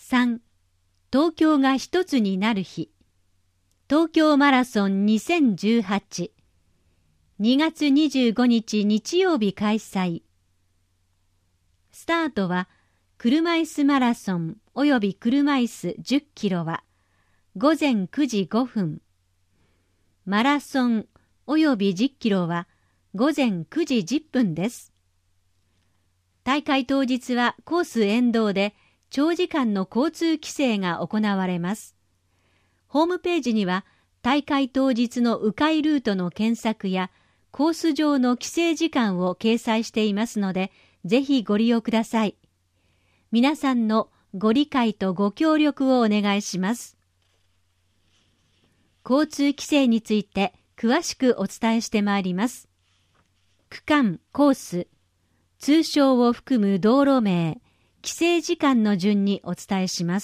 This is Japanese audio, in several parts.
3. 東京が一つになる日。東京マラソン2018。2月25日日曜日開催。スタートは車椅子マラソンおよび車椅子10キロは午前9時5分。マラソンおよび10キロは午前9時10分です。大会当日はコース沿道で長時間の交通規制が行われます。ホームページには大会当日の迂回ルートの検索やコース上の規制時間を掲載していますので、ぜひご利用ください。皆さんのご理解とご協力をお願いします。交通規制について詳しくお伝えしてまいります。区間、コース、通称を含む道路名、規制時間の順にお伝えします。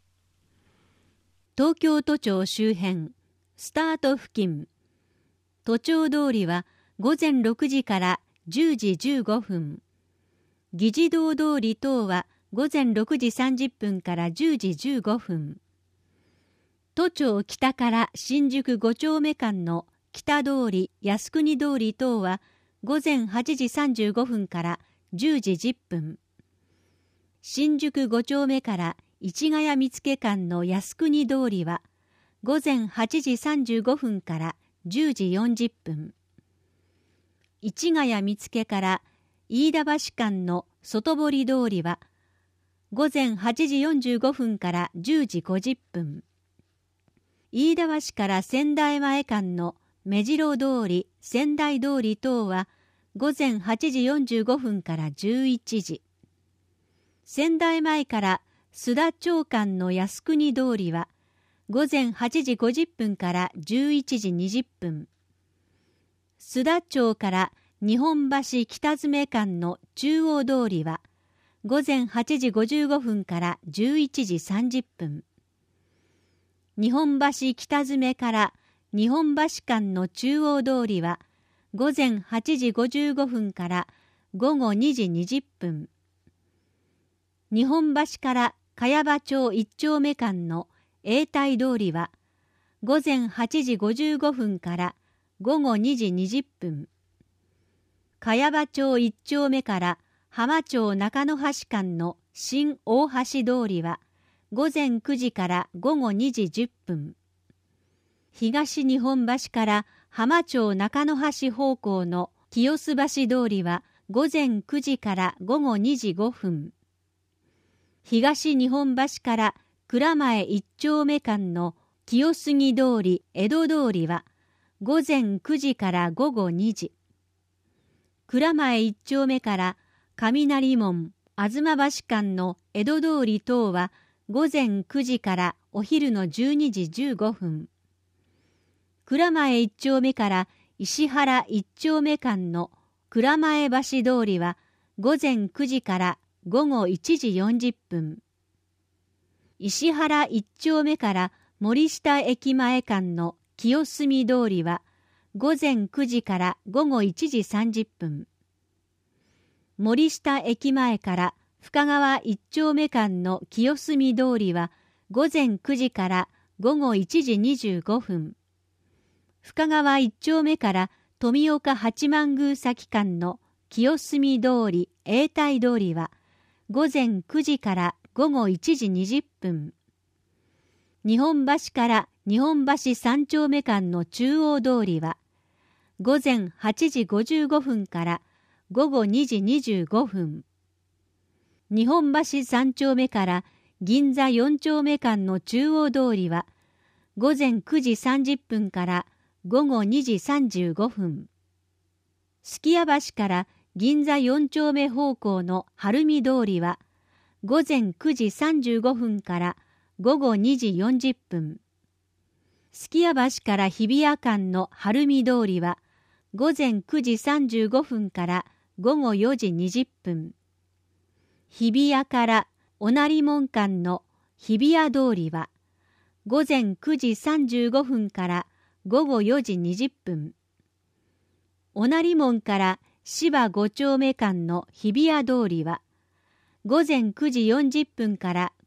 東京都庁周辺、スタート付近、都庁通りは午前6時から10時15分、議事堂通り等は午前6時30分から10時15分、都庁北から新宿5丁目間の北通り、靖国通り等は午前8時35分から10時10分、新宿5丁目から市ヶ谷見附間の靖国通りは午前8時35分から10時40分、市ヶ谷見附から飯田橋間の外堀通りは午前8時45分から10時50分、飯田橋から仙台前間の目白通り、仙台通り等は午前8時45分から11時、仙台前から須田町間の靖国通りは午前8時50分から11時20分、須田町から日本橋北詰間の中央通りは午前8時55分から11時30分、日本橋北詰から日本橋間の中央通りは午前8時55分から午後2時20分、日本橋から茅場町一丁目間の永代通りは午前8時55分から午後2時20分、茅場町一丁目から浜町中野橋間の新大橋通りは午前9時から午後2時10分、東日本橋から浜町中野橋方向の清洲橋通りは午前9時から午後2時5分、東日本橋から蔵前一丁目間の清杉通り、江戸通りは午前9時から午後2時、蔵前一丁目から雷門、東橋間の江戸通り等は午前9時からお昼の12時15分、蔵前一丁目から石原一丁目間の蔵前橋通りは午前9時から午後1時40分、石原一丁目から森下駅前間の清澄通りは午前9時から午後1時30分、森下駅前から深川一丁目間の清澄通りは午前9時から午後1時25分、深川一丁目から富岡八幡宮崎間の清澄通り、永代通りは午前9時から午後1時20分、日本橋から日本橋三丁目間の中央通りは午前8時55分から午後2時25分、日本橋三丁目から銀座四丁目間の中央通りは午前9時30分から午後2時35分、すき家橋から銀座四丁目方向の晴海通りは午前9時35分から午後2時40分、すき家橋から日比谷間の晴海通りは午前9時35分から午後4時20分、日比谷から御成門間の日比谷通りは午前9時35分から午後4時20分、御成門から芝5丁目間の日比谷通りは午前9時40分から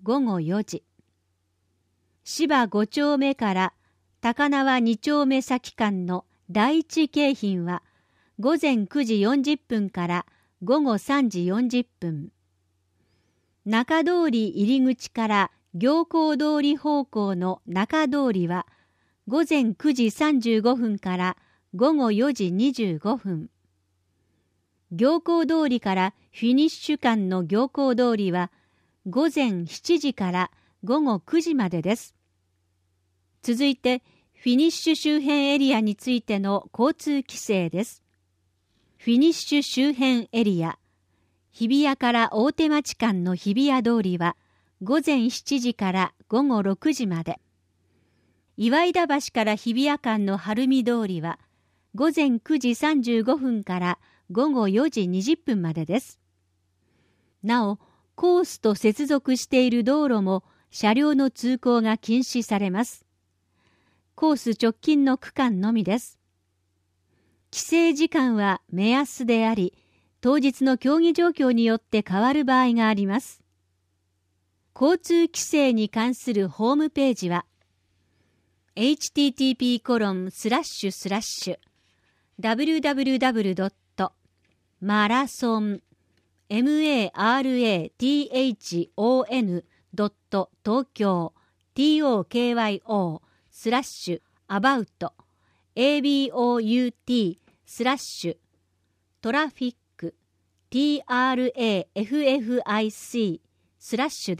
午後4時。芝5丁目から高輪2丁目先間の第一京浜は午前9時40分から午後3時40分。中通り入り口から行幸通り方向の中通りは午前9時35分から午後4時25分。行幸通りからフィニッシュ間の行幸通りは午前7時から午後9時までです。続いてフィニッシュ周辺エリアについての交通規制です。フィニッシュ周辺エリア、日比谷から大手町間の日比谷通りは午前7時から午後6時まで。岩井田橋から日比谷間の晴海通りは午前9時35分から午後4時20分までです。なお、コースと接続している道路も車両の通行が禁止されます。コース直近の区間のみです。規制時間は目安であり、当日の競技状況によって変わる場合があります。交通規制に関するホームページは、www.marathon.tokyo.traffic/about/traffic/です。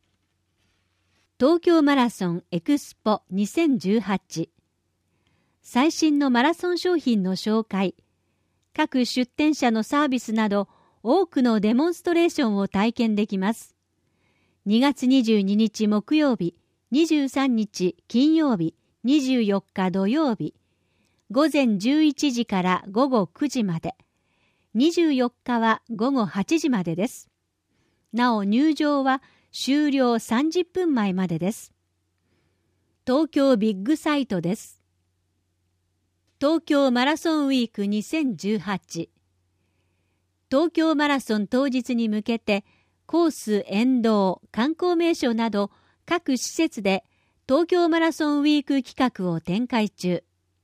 東京マラソンエクスポ2018、最新のマラソン商品の紹介、各出展者のサービスなど多くのデモンストレーションを体験できます。2月22日木曜日、23日金曜日、24日土曜日、午前11時から午後9時まで、24日は午後8時までです。なお入場は終了30分前までです。東京ビッグサイトです。東京マラソンウィーク2018。東京マラソン当日に向けてコース、沿道、観光名所など各施設で東京マラソンウィーク企画を展開中。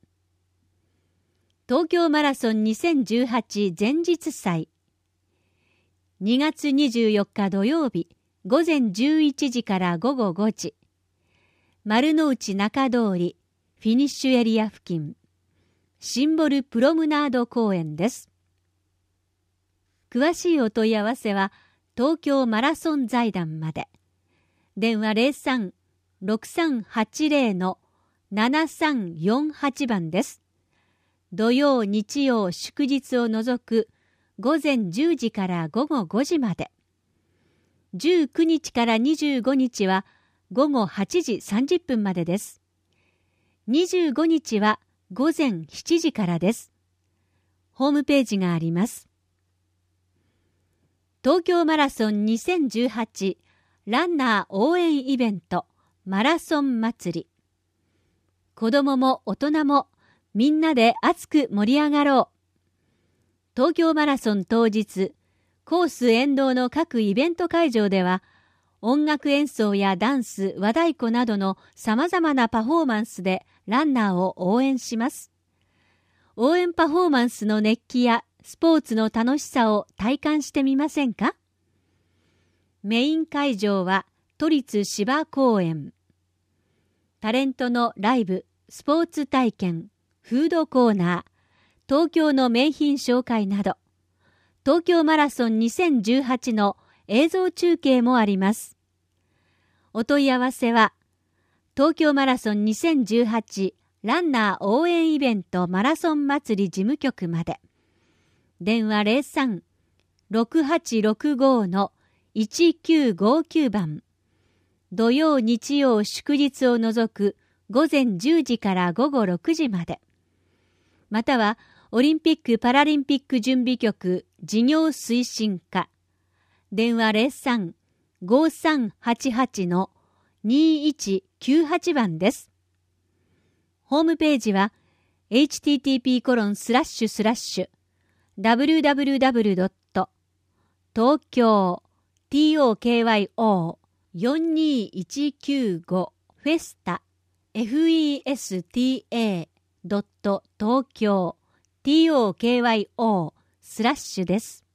東京マラソン2018前日祭。2月24日土曜日、午前11時から午後5時。丸の内中通り、フィニッシュエリア付近。シンボルプロムナード公園です。詳しいお問い合わせは、東京マラソン財団まで。電話03-6380-7348番です。土曜、日曜、祝日を除く午前10時から午後5時まで。19日から25日は午後8時30分までです。25日は午前7時からです。ホームページがあります。東京マラソン2018ランナー応援イベントマラソン祭り。子どもも大人もみんなで熱く盛り上がろう。東京マラソン当日、コース沿道の各イベント会場では、音楽演奏やダンス、和太鼓などの様々なパフォーマンスでランナーを応援します。応援パフォーマンスの熱気やスポーツの楽しさを体感してみませんか？メイン会場は都立芝公園。タレントのライブ、スポーツ体験、フードコーナー、東京の名品紹介など、東京マラソン2018の映像中継もあります。お問い合わせは、東京マラソン2018ランナー応援イベントマラソン祭り事務局まで。電話03-6865-1959番。土曜、日曜、祝日を除く午前10時から午後6時まで。または、オリンピック・パラリンピック準備局事業推進課。電話03-5388-2198番です。ホームページは http://www.tokyo 42195 festa festa.tokyo tokyo// です。